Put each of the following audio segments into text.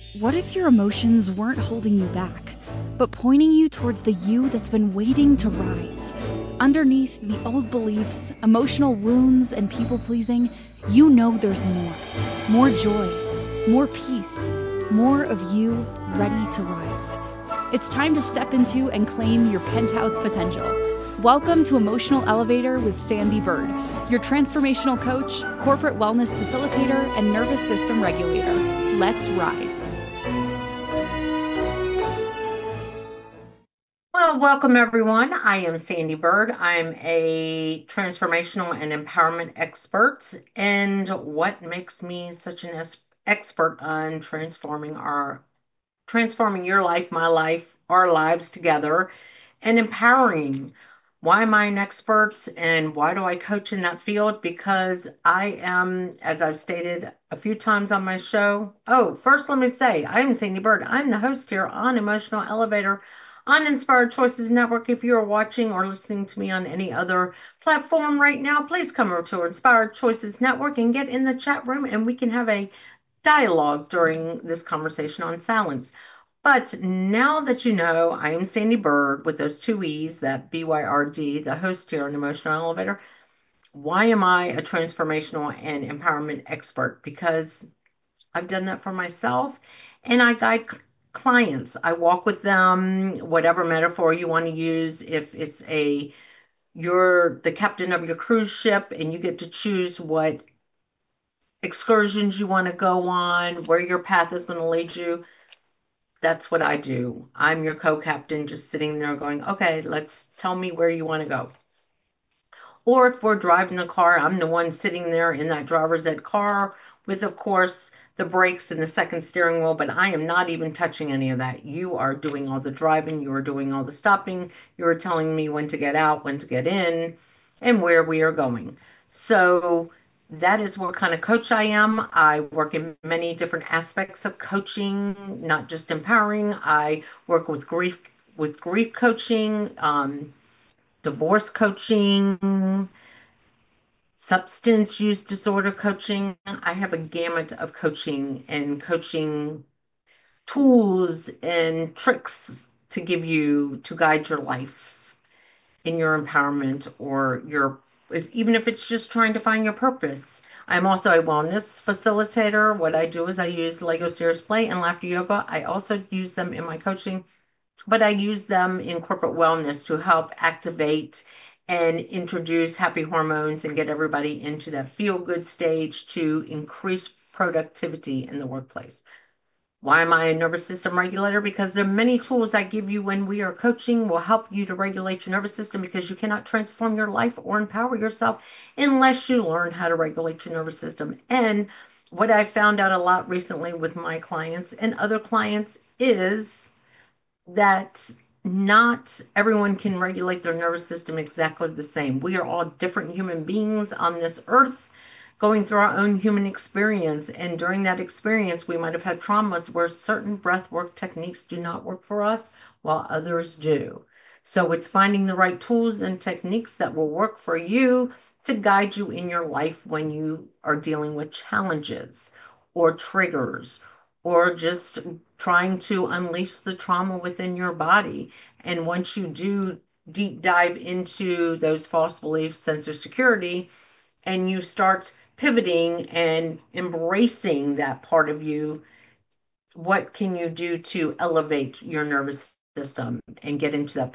What if your emotions weren't holding you back, but pointing you towards the you that's been waiting to rise? Underneath the old beliefs, emotional wounds, and people-pleasing, you know there's more. More joy, more peace, more of you ready to rise. It's time to step into and claim your penthouse potential. Welcome to Emotional Elevator with Sandy Bird, your transformational coach, corporate wellness facilitator, and nervous system regulator. Let's rise. Well, welcome everyone. I am Sandy Bird. I'm a transformational and empowerment expert. And what makes me such an expert on transforming your life, my life, our lives together, and empowering. Why am I an expert and why do I coach in that field? Because I am, as I've stated a few times on my show. Oh, first let me say, I am Sandy Bird. I'm the host here on Emotional Elevator on Inspired Choices Network. If you are watching or listening to me on any other platform right now, please come over to Inspired Choices Network and get in the chat room and we can have a dialogue during this conversation on silence. But now that you know I am Sandy Bird with those two E's, that BYRD, the host here on Emotional Elevator, why am I a transformational and empowerment expert? Because I've done that for myself and I guide clients. I walk with them, whatever metaphor you want to use. If it's you're the captain of your cruise ship and you get to choose what excursions you want to go on, where your path is going to lead you. That's what I do. I'm your co-captain, just sitting there going, okay, let's tell me where you want to go. Or if we're driving the car, I'm the one sitting there in that driver's ed car with, of course, the brakes and the second steering wheel, but I am not even touching any of that. You are doing all the driving, you are doing all the stopping, you are telling me when to get out, when to get in, and where we are going. So that is what kind of coach I am. I work in many different aspects of coaching, not just empowering. I work with grief coaching, divorce coaching, substance use disorder coaching. I have a gamut of coaching and coaching tools and tricks to give you to guide your life in your empowerment or even if it's just trying to find your purpose. I'm also a wellness facilitator. What I do is I use Lego Serious Play and Laughter Yoga. I also use them in my coaching, but I use them in corporate wellness to help activate and introduce happy hormones and get everybody into that feel good stage to increase productivity in the workplace. Why am I a nervous system regulator? Because there are many tools I give you when we are coaching will help you to regulate your nervous system, because you cannot transform your life or empower yourself unless you learn how to regulate your nervous system. And what I found out a lot recently with my clients and other clients is that not everyone can regulate their nervous system exactly the same. We are all different human beings on this earth going through our own human experience. And during that experience, we might have had traumas where certain breath work techniques do not work for us while others do. So it's finding the right tools and techniques that will work for you to guide you in your life when you are dealing with challenges or triggers or just trying to unleash the trauma within your body. And once you do deep dive into those false beliefs, sense of security, and you start pivoting and embracing that part of you, what can you do to elevate your nervous system and get into that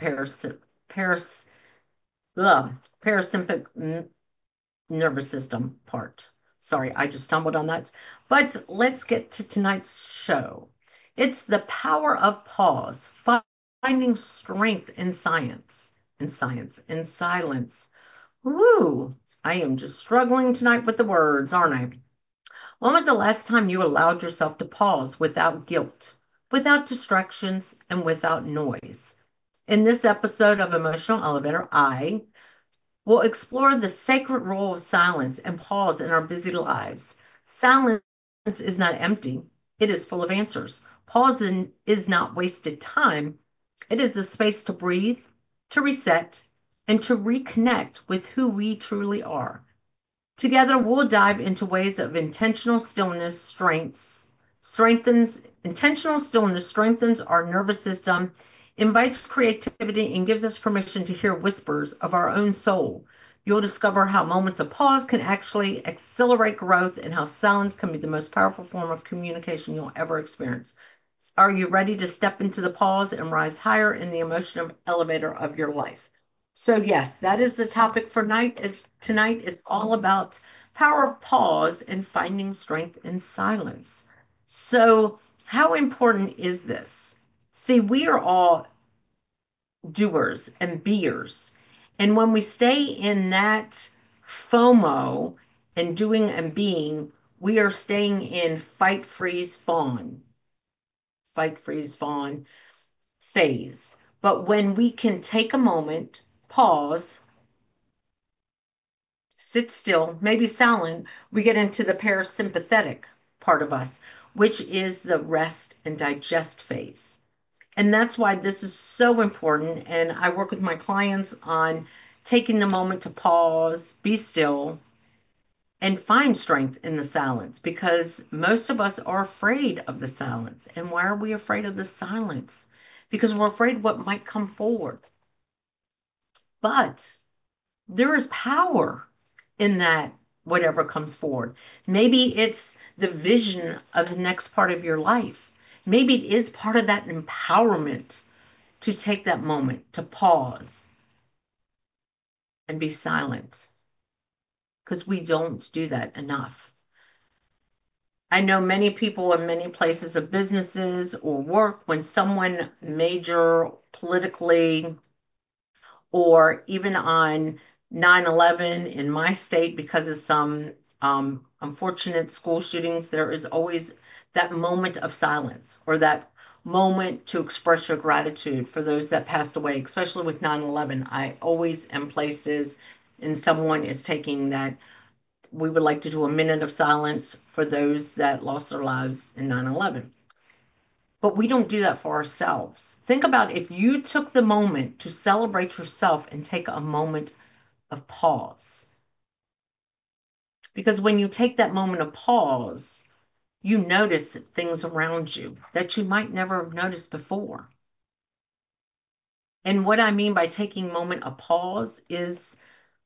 parasympathetic nervous system part? Sorry, I just stumbled on that. But let's get to tonight's show. It's the power of pause, finding strength in in silence. Woo! I am just struggling tonight with the words, aren't I? When was the last time you allowed yourself to pause without guilt, without distractions, and without noise? In this episode of Emotional Elevator, I will explore the sacred role of silence and pause in our busy lives. Silence is not empty, it is full of answers. Pause is not wasted time, it is the space to breathe, to reset, and to reconnect with who we truly are. Together, we'll dive into ways of intentional stillness, strengthens intentional stillness, strengthens our nervous system, invites creativity, and gives us permission to hear whispers of our own soul. You'll discover how moments of pause can actually accelerate growth and how silence can be the most powerful form of communication you'll ever experience. Are you ready to step into the pause and rise higher in the emotional elevator of your life? So yes, that is the topic for night is tonight is all about power of pause and finding strength in silence. So how important is this? See, we are all doers and beers. And when we stay in that FOMO and doing and being, we are staying in fight, freeze, fawn phase. But when we can take a moment, pause, sit still, maybe silent, we get into the parasympathetic part of us, which is the rest and digest phase. And that's why this is so important. And I work with my clients on taking the moment to pause, be still, and find strength in the silence because most of us are afraid of the silence. And why are we afraid of the silence? Because we're afraid what might come forward. But there is power in that whatever comes forward. Maybe it's the vision of the next part of your life. Maybe it is part of that empowerment to take that moment to pause and be silent because we don't do that enough. I know many people in many places of businesses or work when someone major politically or even on 9/11 in my state because of some unfortunate school shootings, there is always that moment of silence or that moment to express your gratitude for those that passed away, especially with 9/11. I always am places and someone is taking that we would like to do a minute of silence for those that lost their lives in 9/11. But we don't do that for ourselves. Think about if you took the moment to celebrate yourself and take a moment of pause. Because when you take that moment of pause, you notice things around you that you might never have noticed before. And what I mean by taking moment of pause is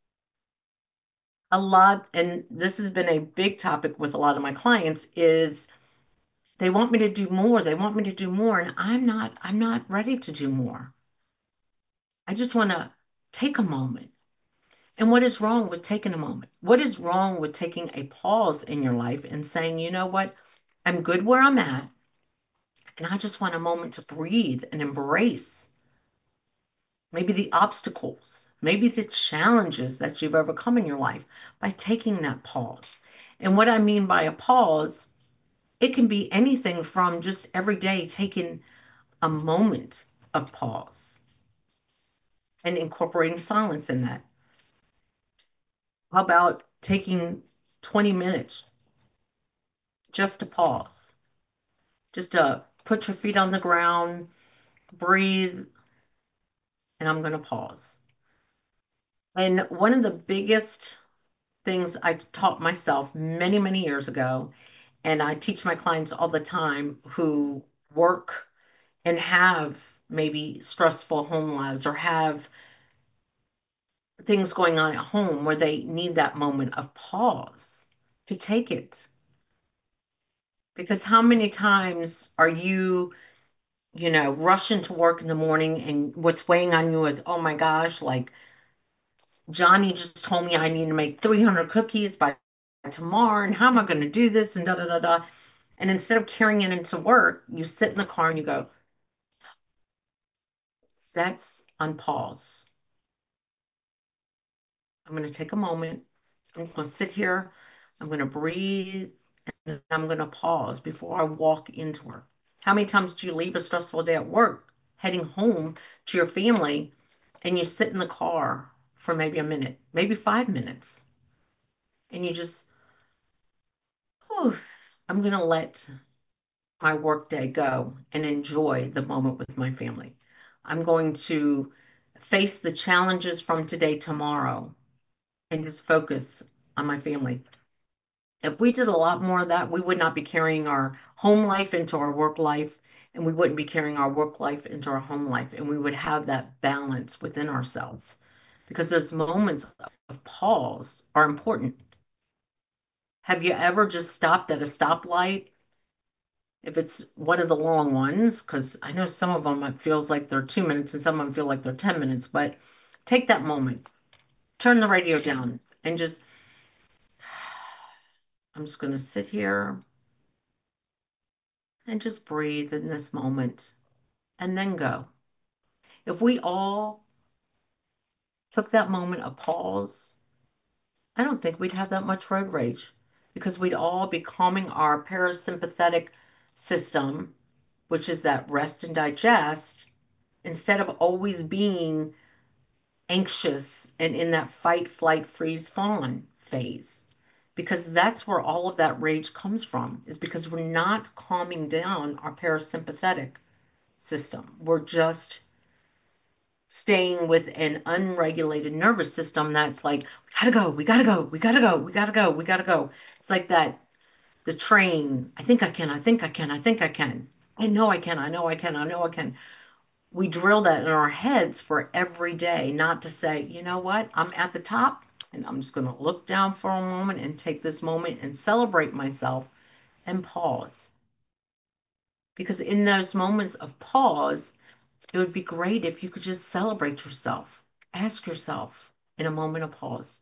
a lot, and this has been a big topic with a lot of my clients, is they want me to do more. They want me to do more, and I'm not ready to do more. I just want to take a moment. And what is wrong with taking a moment? What is wrong with taking a pause in your life and saying, you know what? I'm good where I'm at, and I just want a moment to breathe and embrace maybe the obstacles, maybe the challenges that you've overcome in your life by taking that pause. And what I mean by a pause, it can be anything from just every day taking a moment of pause and incorporating silence in that. How about taking 20 minutes just to pause, just to put your feet on the ground, breathe, and I'm going to pause. And one of the biggest things I taught myself many, many years ago, and I teach my clients all the time who work and have maybe stressful home lives or have things going on at home where they need that moment of pause to take it. Because how many times are you rushing to work in the morning and what's weighing on you is, oh my gosh, like Johnny just told me I need to make 300 cookies by tomorrow, and how am I going to do this? And da da da da. And instead of carrying it into work, you sit in the car and you go, that's on pause. I'm going to take a moment. I'm going to sit here. I'm going to breathe. And I'm going to pause before I walk into work. How many times do you leave a stressful day at work, heading home to your family, and you sit in the car for maybe a minute, maybe 5 minutes, and you just, oh, I'm going to let my work day go and enjoy the moment with my family. I'm going to face the challenges from today tomorrow and just focus on my family. If we did a lot more of that, we would not be carrying our home life into our work life, and we wouldn't be carrying our work life into our home life, and we would have that balance within ourselves. Because those moments of pause are important. Have you ever just stopped at a stoplight? If it's one of the long ones, because I know some of them it feels like they're 2 minutes and some of them feel like they're 10 minutes, but take that moment, turn the radio down, and just, I'm just going to sit here and just breathe in this moment and then go. If we all took that moment of pause, I don't think we'd have that much road rage because we'd all be calming our parasympathetic system, which is that rest and digest, instead of always being anxious and in that fight, flight, freeze, fawn phase. Because that's where all of that rage comes from, is because we're not calming down our parasympathetic system. We're just staying with an unregulated nervous system that's like, we gotta go, we gotta go, we gotta go, we gotta go, we gotta go. It's like that, the train, I think I can, I think I can, I think I can. I know I can, I know I can, I know I can. We drill that in our heads for every day, not to say, you know what, I'm at the top and I'm just going to look down for a moment and take this moment and celebrate myself and pause. Because in those moments of pause, it would be great if you could just celebrate yourself. Ask yourself in a moment of pause,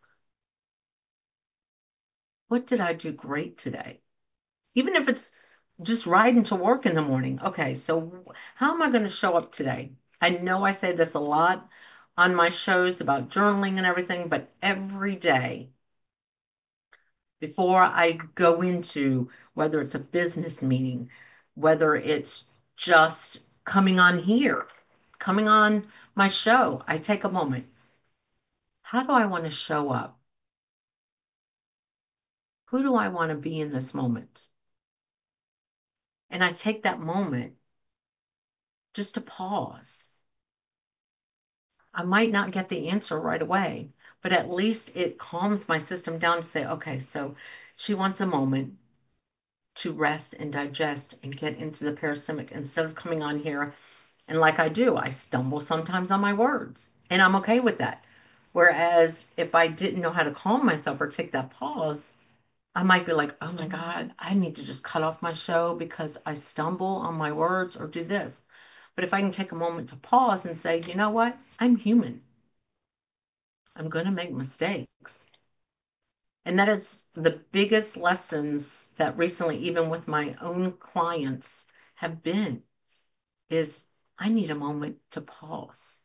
what did I do great today? Even if it's just riding to work in the morning. Okay, so how am I going to show up today? I know I say this a lot on my shows about journaling and everything, but every day before I go into whether it's a business meeting, whether it's just coming on here, coming on my show, I take a moment. How do I want to show up? Who do I want to be in this moment? And I take that moment just to pause. I might not get the answer right away, but at least it calms my system down to say, okay, so she wants a moment to rest and digest and get into the parasympathetic instead of coming on here. And like I do, I stumble sometimes on my words, and I'm okay with that. Whereas if I didn't know how to calm myself or take that pause, I might be like, oh my God, I need to just cut off my show because I stumble on my words or do this. But if I can take a moment to pause and say, you know what? I'm human. I'm going to make mistakes. And that is the biggest lessons that recently, even with my own clients, have been is I need a moment to pause.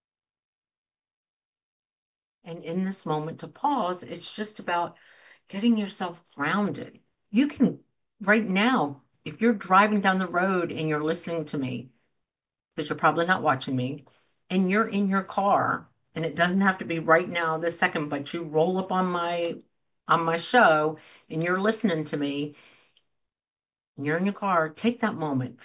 And in this moment to pause, it's just about getting yourself grounded. You can, right now, if you're driving down the road and you're listening to me, because you're probably not watching me, and you're in your car, and it doesn't have to be right now, this second, but you roll up on my show and you're listening to me, and you're in your car, take that moment.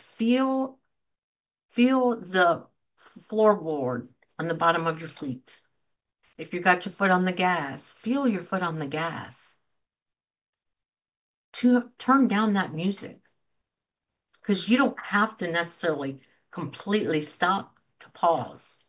Feel the floorboard on the bottom of your feet. If you got your foot on the gas, feel your foot on the gas. To turn down that music because you don't have to necessarily completely stop to pause.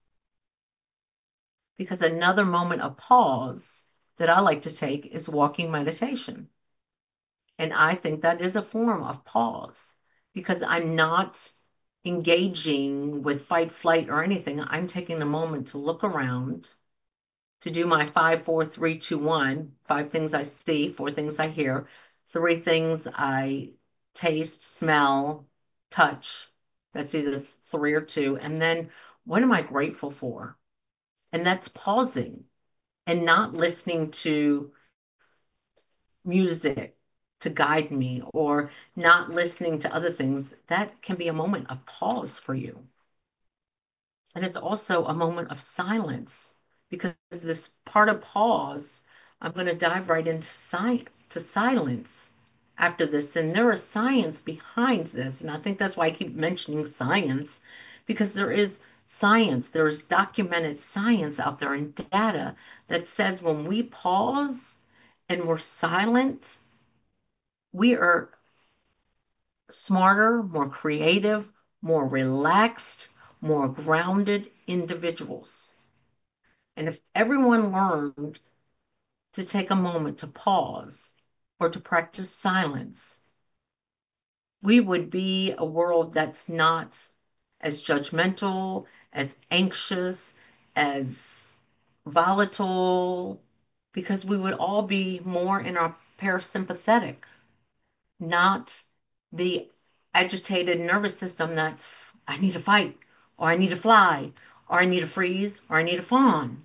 Because another moment of pause that I like to take is walking meditation. And I think that is a form of pause because I'm not engaging with fight, flight, or anything. I'm taking a moment to look around, to do my 5, 4, 3, 2, 1. 5 things I see, 4 things I hear, 3 things I taste, smell, touch. That's either 3 or 2. And then what am I grateful for? And that's pausing and not listening to music to guide me or not listening to other things. That can be a moment of pause for you. And it's also a moment of silence because this part of pause, I'm going to dive right into silence after this. And there is science behind this. And I think that's why I keep mentioning science because there is science, there is documented science out there and data that says when we pause and we're silent, We are smarter, more creative, more relaxed, more grounded individuals. And if everyone learned to take a moment to pause or to practice silence, we would be a world that's not as judgmental, as anxious, as volatile, because we would all be more in our parasympathetic, not the agitated nervous system that's, I need to fight, or I need to fly, or I need to freeze, or I need to fawn.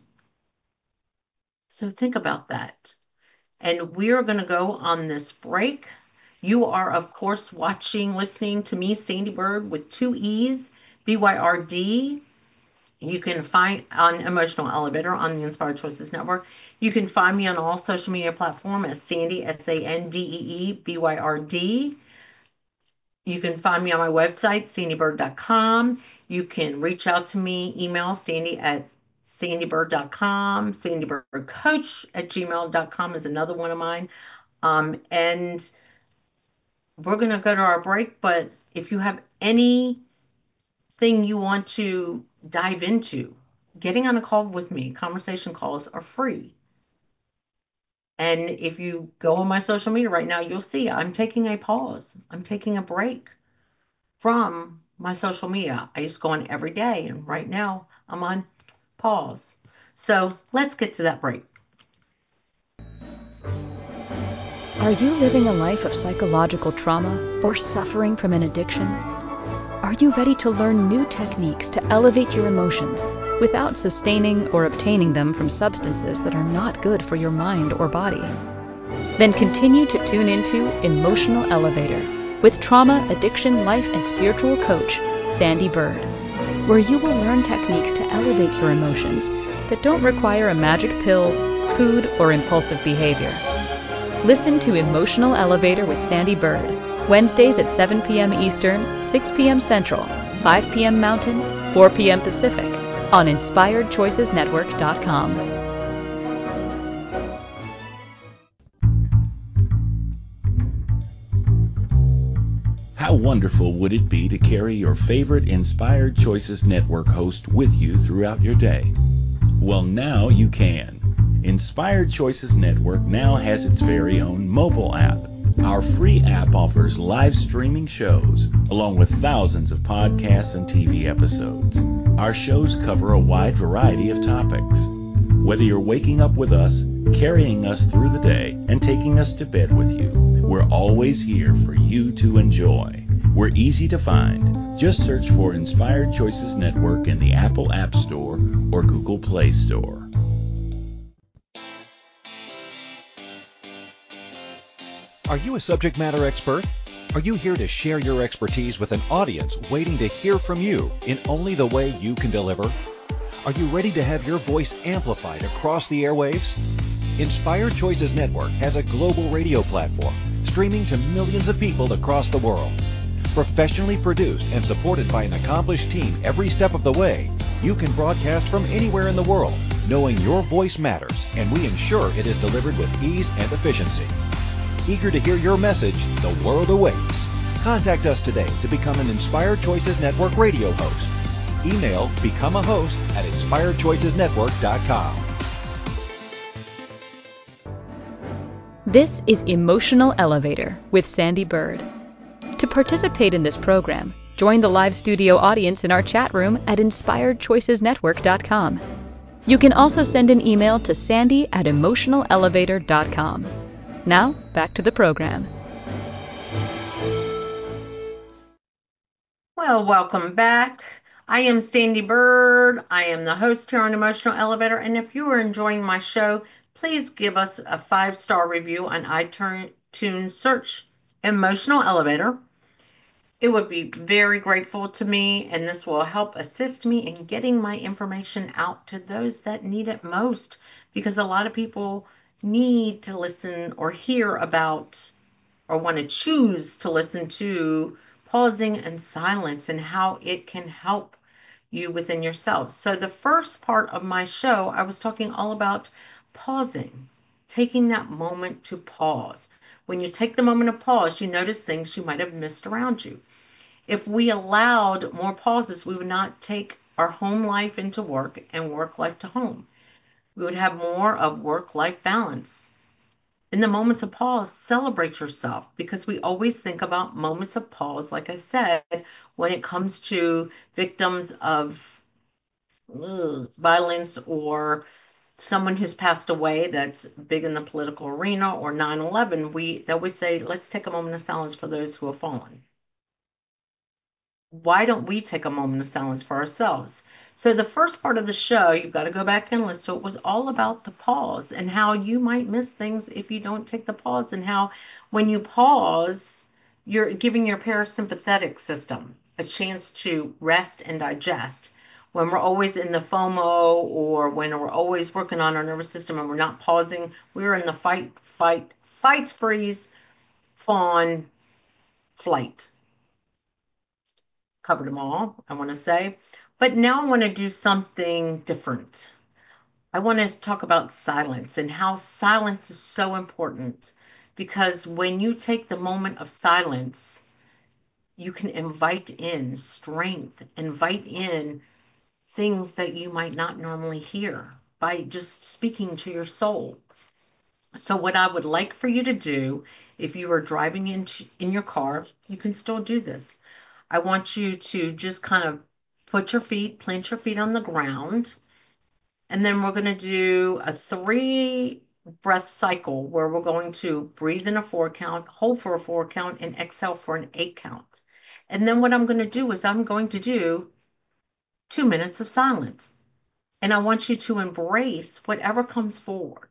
So think about that. And we're going to go on this break. You are, of course, listening to me, Sandy Bird, with two E's, BYRD. You can find on Emotional Elevator on the Inspired Choices Network. You can find me on all social media platforms as Sandy, SANDEEBYRD. You can find me on my website, sandybird.com. You can reach out to me, email Sandy at sandybird.com. Sandybirdcoach@gmail.com is another one of mine. And we're going to go to our break, but if you have anything you want to dive into, getting on a call with me, conversation calls are free. And if you go on my social media right now, you'll see I'm taking a pause. I'm taking a break from my social media. I used to go on every day, and right now I'm on pause. So let's get to that break. Are you living a life of psychological trauma or suffering from an addiction? Are you ready to learn new techniques to elevate your emotions without sustaining or obtaining them from substances that are not good for your mind or body? Then continue to tune into Emotional Elevator with trauma, addiction, life, and spiritual coach, Sandy Bird, where you will learn techniques to elevate your emotions that don't require a magic pill, food, or impulsive behavior. Listen to Emotional Elevator with Sandy Bird, Wednesdays at 7 p.m. Eastern, 6 p.m. Central, 5 p.m. Mountain, 4 p.m. Pacific, on InspiredChoicesNetwork.com. How wonderful would it be to carry your favorite Inspired Choices Network host with you throughout your day? Well, now you can. Inspired Choices Network now has its very own mobile app. Our free app offers live streaming shows, along with thousands of podcasts and TV episodes. Our shows cover a wide variety of topics. Whether you're waking up with us, carrying us through the day, and taking us to bed with you, we're always here for you to enjoy. We're easy to find. Just search for Inspired Choices Network in the Apple App Store or Google Play Store. Are you a subject matter expert? Are you here to share your expertise with an audience waiting to hear from you in only the way you can deliver? Are you ready to have your voice amplified across the airwaves? Inspired Choices Network has a global radio platform streaming to millions of people across the world. Professionally produced and supported by an accomplished team every step of the way, you can broadcast from anywhere in the world, knowing your voice matters, and we ensure it is delivered with ease and efficiency. Eager to hear your message, the world awaits. Contact us today to become an Inspired Choices Network radio host. Email becomeahost@inspiredchoicesnetwork.com. This is Emotional Elevator with Sandy Bird. To participate in this program, join the live studio audience in our chat room at inspiredchoicesnetwork.com. You can also send an email to sandy@emotionalelevator.com. Now, back to the program. Well, welcome back. I am Sandy Bird. I am the host here on Emotional Elevator. And if you are enjoying my show, please give us a 5-star review on iTunes. Search Emotional Elevator. It would be very grateful to me, and this will help assist me in getting my information out to those that need it most, because a lot of people need to listen or hear about or want to choose to listen to pausing and silence and how it can help you within yourself. So the first part of my show, I was talking all about pausing, taking that moment to pause, When you take the moment of pause, you notice things you might have missed around you. If we allowed more pauses, we would not take our home life into work and work life to home. We would have more of work-life balance. In the moments of pause, celebrate yourself, because we always think about moments of pause, like I said, when it comes to victims of violence or someone who's passed away that's big in the political arena, or 9/11. They always say, let's take a moment of silence for those who have fallen. Why don't we take a moment of silence for ourselves? So the first part of the show, you've got to go back and listen to it, was all about the pause and how you might miss things if you don't take the pause, and how when you pause, you're giving your parasympathetic system a chance to rest and digest. When we're always in the FOMO, or when we're always working on our nervous system and we're not pausing, we're in the fight, freeze, fawn, flight. Covered them all, I want to say. But now I want to do something different. I want to talk about silence and how silence is so important, because when you take the moment of silence, you can invite in strength, invite in things that you might not normally hear by just speaking to your soul. So what I would like for you to do, if you are driving in your car, you can still do this. I want you to just kind of plant your feet on the ground, and then we're going to do a 3 breath cycle where we're going to breathe in a 4 count, hold for a 4 count, and exhale for an 8 count. And then what I'm going to do is I'm going to do 2 minutes of silence. And I want you to embrace whatever comes forward.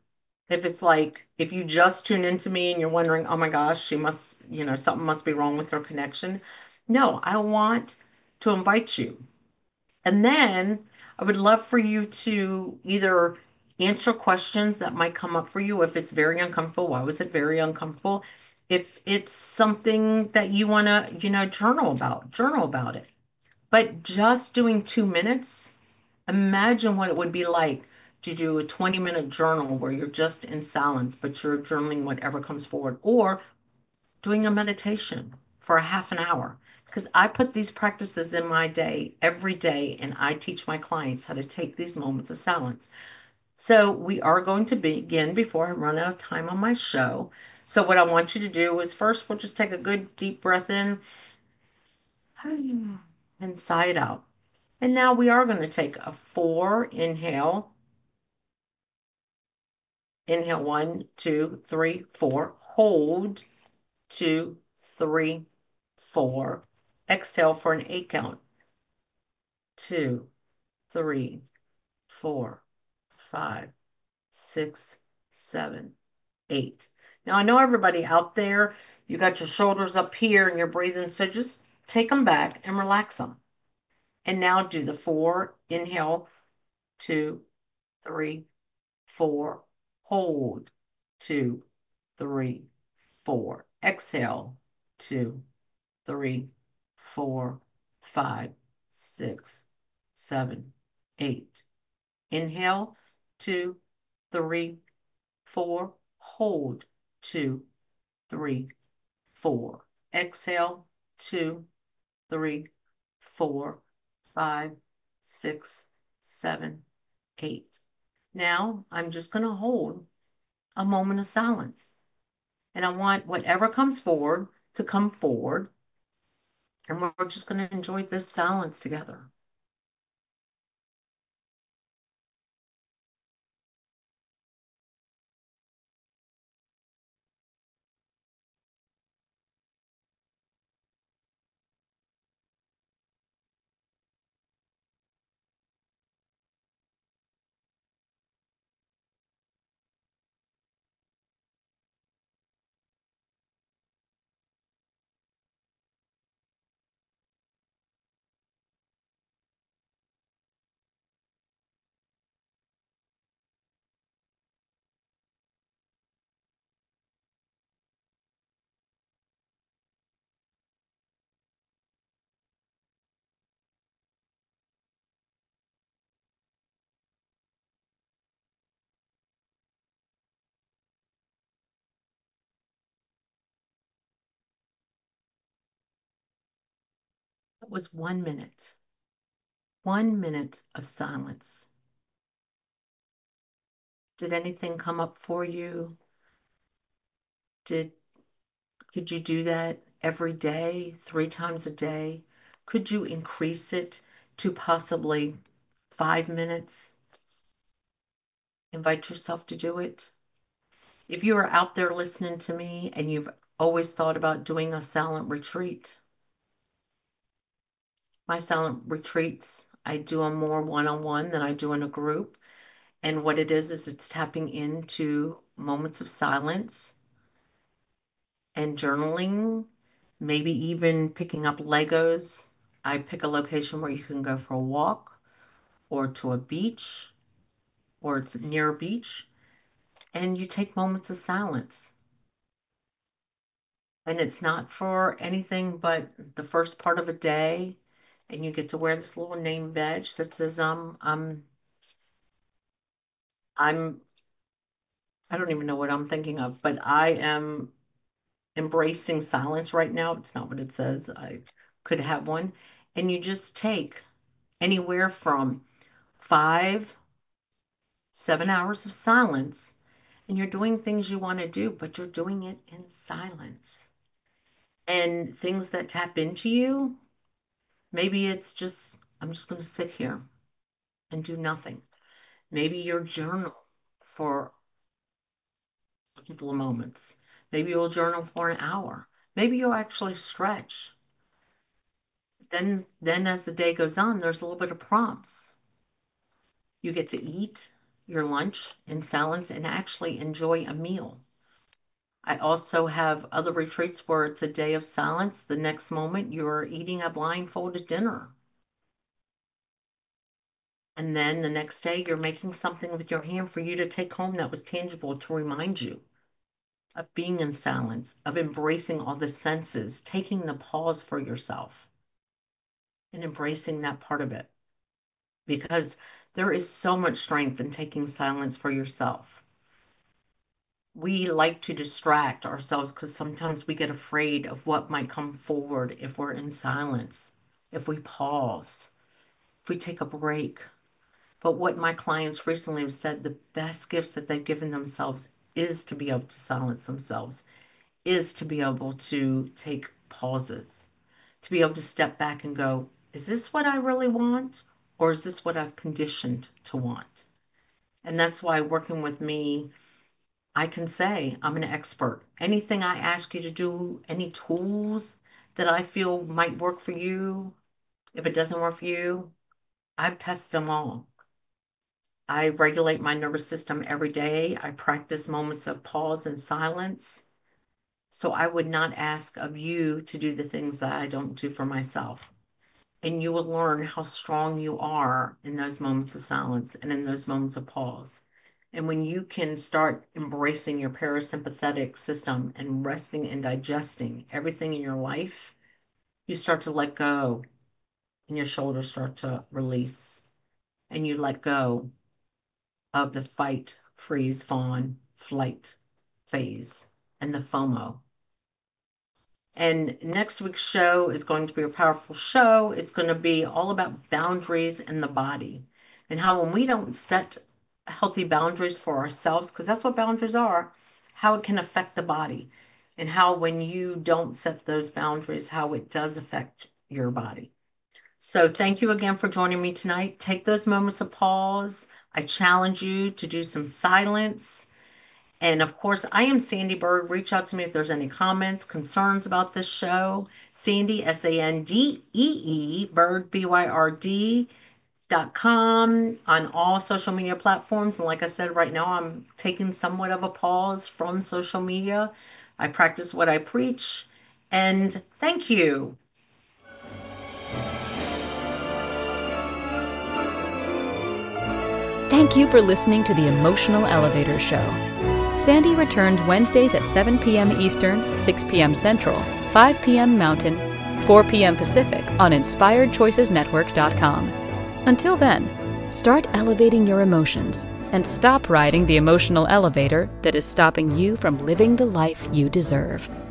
If you just tune into me and you're wondering, oh my gosh, she must, something must be wrong with her connection. No, I want to invite you. And then I would love for you to either answer questions that might come up for you. If it's very uncomfortable, why was it very uncomfortable? If it's something that you want to, journal about it. But just doing 2 minutes, imagine what it would be like to do a 20-minute journal where you're just in silence, but you're journaling whatever comes forward, or doing a meditation for a half an hour. Because I put these practices in my day every day, and I teach my clients how to take these moments of silence. So we are going to begin before I run out of time on my show. So what I want you to do is, first, we'll just take a good deep breath in and sigh it out. And now we are going to take a 4 inhale. Inhale, 1, 2, 3, 4. Hold, 2, 3, 4. Exhale for an 8 count. 2, 3, 4, 5, 6, 7, 8. Now I know everybody out there, you got your shoulders up here and you're breathing, so just take them back and relax them. And now do the 4. Inhale, 2, 3, 4. Hold, 2, 3, 4. Exhale, 2, 3, 4, 5, 6, 7, 8. Inhale, 2, 3, 4. Hold, 2, 3, 4. Exhale, 2, 3, 4, 5, 6, 7, 8. Now I'm just going to hold a moment of silence. And I want whatever comes forward to come forward. And we're just going to enjoy this silence together. was 1 minute. 1 minute of silence. Did anything come up for you? Did you do that every day, 3 times a day? Could you increase it to possibly 5 minutes? Invite yourself to do it. If you are out there listening to me and you've always thought about doing a silent retreat, my silent retreats, I do them more one-on-one than I do in a group. And what it is it's tapping into moments of silence and journaling, maybe even picking up Legos. I pick a location where you can go for a walk or to a beach, or it's near a beach, and you take moments of silence. And it's not for anything but the first part of a day, and you get to wear this little name badge that says I don't even know what I'm thinking of, but I am embracing silence right now. It's not what it says. I could have one. And you just take anywhere from 5, 7 hours of silence, and you're doing things you want to do, but you're doing it in silence. And things that tap into you, maybe it's just, I'm just going to sit here and do nothing. Maybe your journal for a couple of moments. Maybe you'll journal for an hour. Maybe you'll actually stretch. Then as the day goes on, there's a little bit of prompts. You get to eat your lunch in silence and actually enjoy a meal. I also have other retreats where it's a day of silence. The next moment you're eating a blindfolded dinner. And then the next day you're making something with your hand for you to take home that was tangible to remind you of being in silence, of embracing all the senses, taking the pause for yourself and embracing that part of it. Because there is so much strength in taking silence for yourself. We like to distract ourselves because sometimes we get afraid of what might come forward if we're in silence, if we pause, if we take a break. But what my clients recently have said, the best gifts that they've given themselves is to be able to silence themselves, is to be able to take pauses, to be able to step back and go, is this what I really want? Or is this what I've conditioned to want? And that's why working with me, I can say I'm an expert. Anything I ask you to do, any tools that I feel might work for you, if it doesn't work for you, I've tested them all. I regulate my nervous system every day. I practice moments of pause and silence. So I would not ask of you to do the things that I don't do for myself. And you will learn how strong you are in those moments of silence and in those moments of pause. And when you can start embracing your parasympathetic system and resting and digesting everything in your life, you start to let go and your shoulders start to release. And you let go of the fight, freeze, fawn, flight phase and the FOMO. And next week's show is going to be a powerful show. It's going to be all about boundaries in the body and how when we don't set healthy boundaries for ourselves, because that's what boundaries are, how it can affect the body, and how when you don't set those boundaries, how it does affect your body. So thank you again for joining me tonight. Take those moments of pause. I challenge you to do some silence. And of course, I am Sandy Bird. Reach out to me if there's any comments, concerns about this show. Sandy, Sandee, Bird, BYRD.com on all social media platforms. And like I said, right now I'm taking somewhat of a pause from social media. I practice what I preach. And thank you. Thank you for listening to the Emotional Elevator Show. Sandy returns Wednesdays at 7 p.m. Eastern, 6 p.m. Central, 5 p.m. Mountain, 4 p.m. Pacific on InspiredChoicesNetwork.com. Until then, start elevating your emotions and stop riding the emotional elevator that is stopping you from living the life you deserve.